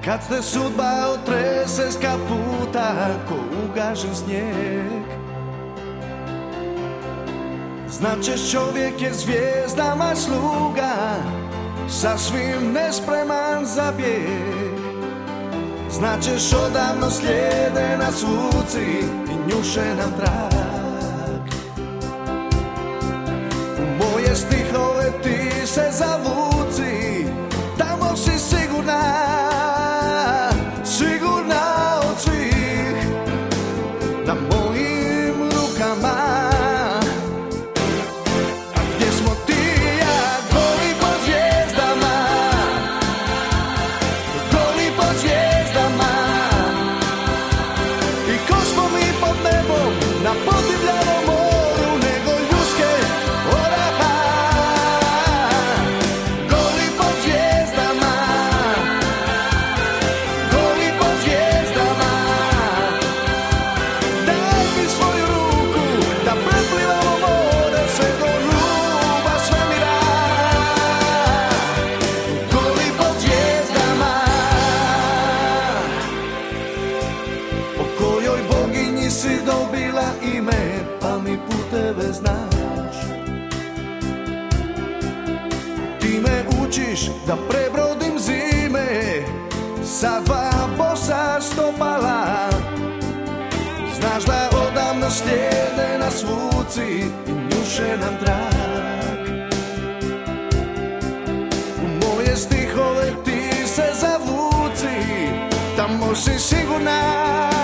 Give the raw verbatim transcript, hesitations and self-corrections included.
Kad te sudba otrese s kaputa ko ugažen snijeg, značeš čovjek je zvijezdama sluga, sasvim nespreman za bijeg. Značeš odavno slijede nas vuci i njuše nam trag. U moje stihove ti se zavuci, tamo si sigurna, sigurna od svih. Na mojim rukama, a gdje smo ti i ja, goli pod zvijezdama, goli pod zvijezdama. I ko smo mi pod nebom, na podivljanom moru, nego ljuske oraha. Goli pod zvijezdama, goli pod zvijezdama. Daj mi svoju ruku, da preplivamo more sve do ruba svemira. Goli pod zvijezdama. O kojoj boginji si dobila ime, pa mi puteve znaš. Ti me učiš da prebrodim zime sa dva bosa stopala. Znaš da odavno slijede nas vuci i njuše nam trag. U moje stihove ti se zavuci, tamo si sigurna,